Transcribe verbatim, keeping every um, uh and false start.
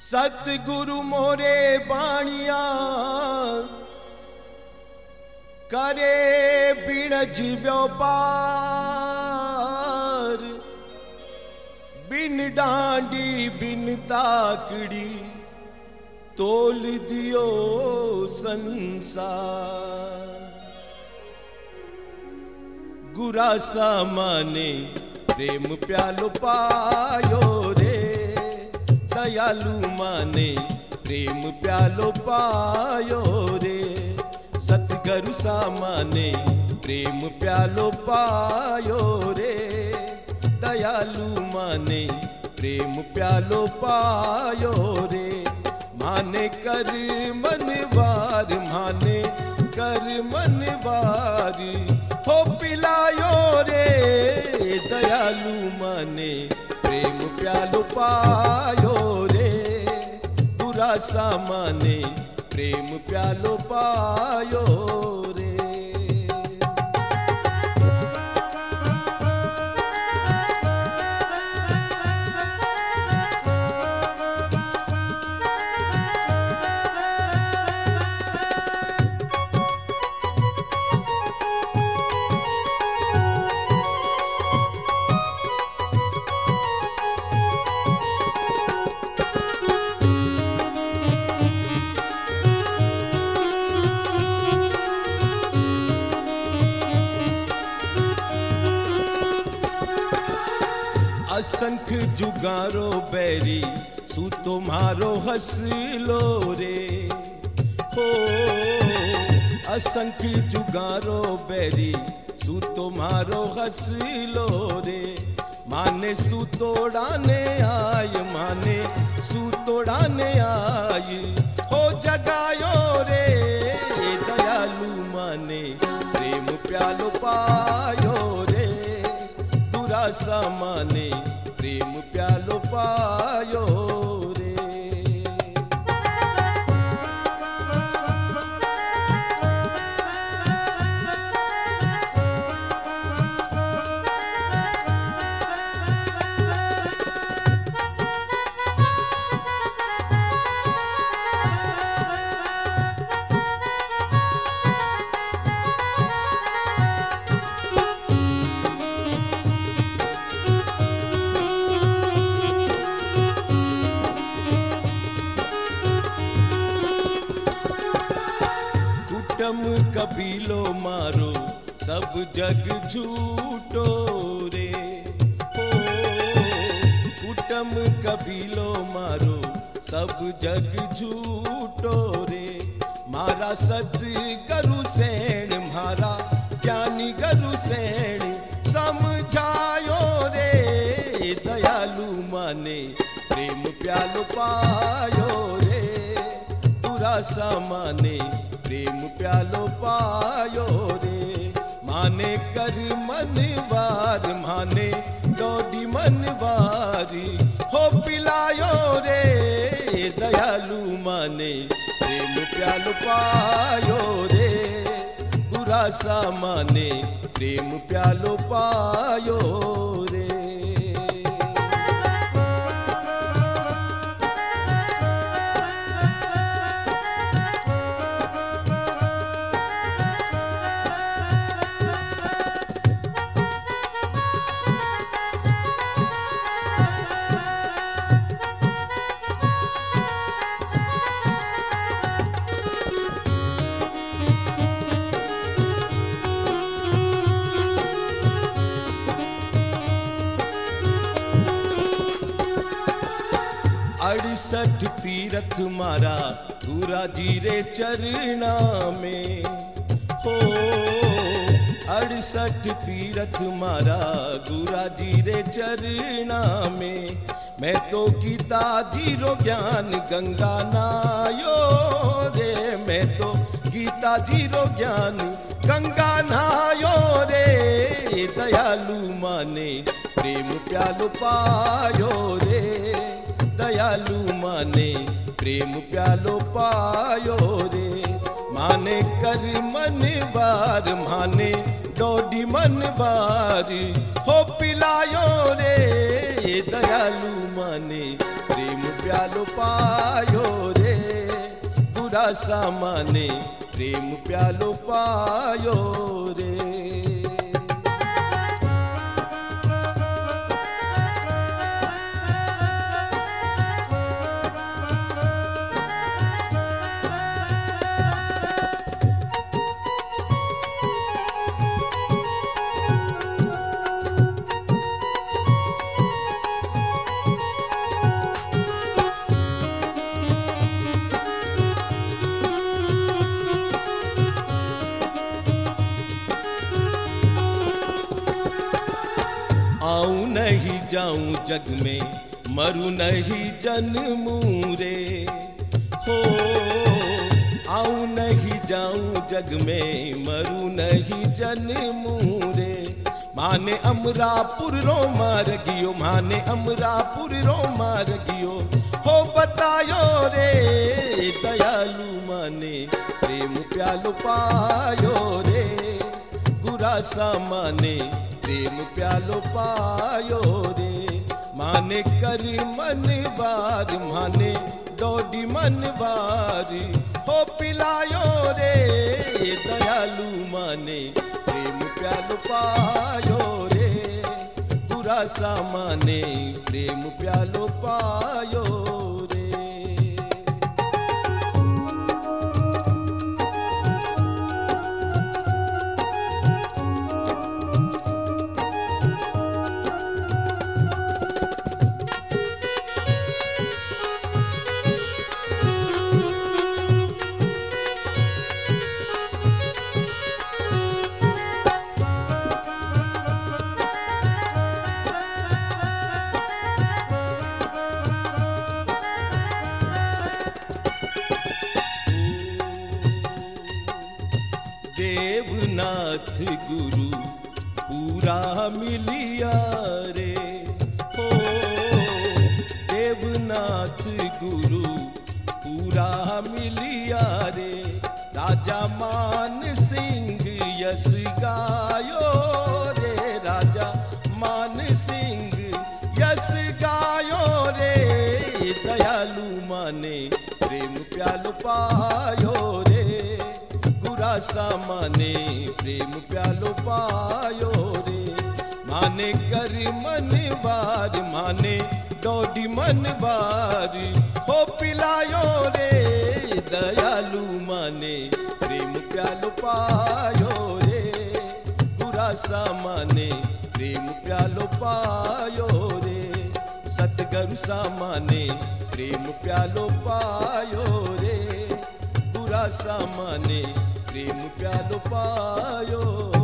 सतगुरु मोरे बाणिया करे बिणज व्यापार, बिन डांडी बिन ताकड़ी तोल दियो संसार। गुरासा माने प्रेम प्यालो पायो रे, दयालु माने प्रेम प्यालो पायो रे। सतगुरु सामाने प्रेम प्यालो पायो रे, दयालु माने प्रेम प्यालो पायो रे। माने कर मनवार, माने कर मनवार हो पिलायो रे। दयालु माने प्रेम प्यालो पायो रे, गुरासा माने प्रेम प्यालो पायो रे। असंख जुगारो बैरी सू तुम्हारो हसलो रे हो। असंख जुगारो बैरी सू तुम्हारो हसलो रे। माने सू तोड़ाने आय, माने सू तोड़ाने आय हो जगायो रे। दयालु माने प्रेम प्यालो पायो रे, गुरासा माने प्रेम प्यालो पायो रे। कुटम कबीलो मारो सब जग झूठो रे हो। कुटम कबीलो मारो सब जग झूठो रे। मारा सतगुरु सेन, मारा ज्ञानी गुरु सेन समझायो रे। दयालु माने प्रेम प्यालो पायो रे, गुरासा माने प्रेम प्यालो पायो रे। माने कर मनवार, माने डोडी मनवारी हो पिलायो रे। दयालु माने प्रेम प्यालो पायो रे, गुरासा माने प्रेम प्यालो पायो रे। अड़सठ तीरथ मारा गुरा जी रे चरना में हो। अड़सठ तीरथ मारा गुरा जी रे चरना में। मैं तो गीता जीरो ज्ञान गंगा नायो रे। मैं तो गीता जीरो ज्ञान गंगा नायो रे। दयालु माने प्रेम प्यालो पायो रे, दयालु माने प्रेम प्यालो पायो रे। माने कर मनवार, माने डोडी मनवारी हो पिलायो रे। दयालु माने प्रेम प्यालो पायो रे, बुरा सामाने प्रेम प्यालो पायो रे। आऊं नहीं जाऊं जग में, मरूं नहीं जन्मूं रे, हो आऊं नहीं जाऊं जग में, मरूं नहीं जन्मूं रे। माने अमरापुर रो मार गियो, माने अमरापुर रो मार गियो, हो बतायो रे दयालु माने प्रेम प्यालो पायो रे, गुरा सामाने प्रेम प्यालो पायो रे। माने कर मन बार, माने डोडी मन बार, हो पिलायो रे दयालु माने प्रेम प्यालो पायो रे, पूरा सामाने प्रेम प्यालो पायो रे। देवनाथ गुरु पूरा मिलिया रे, हो देवनाथ गुरु पूरा मिलिया रे। राजा मान सिंह यस गायो रे, राजा मान सिंह यस गायो रे, दयालु माने प्रेम प्यालो पायो रे, गुरा सामाने प्रेम प्यालो पायो रे। माने कर मन बार, माने डोडी मन बार, हो पिलायो रे दयालु माने प्रेम प्यालो पायो रे, गुरा सामाने प्रेम प्यालो पायो रे। सतगुरु सामाने प्रेम प्यालो पायो रे, गुरा सामाने प्रेम प्यालो पायो।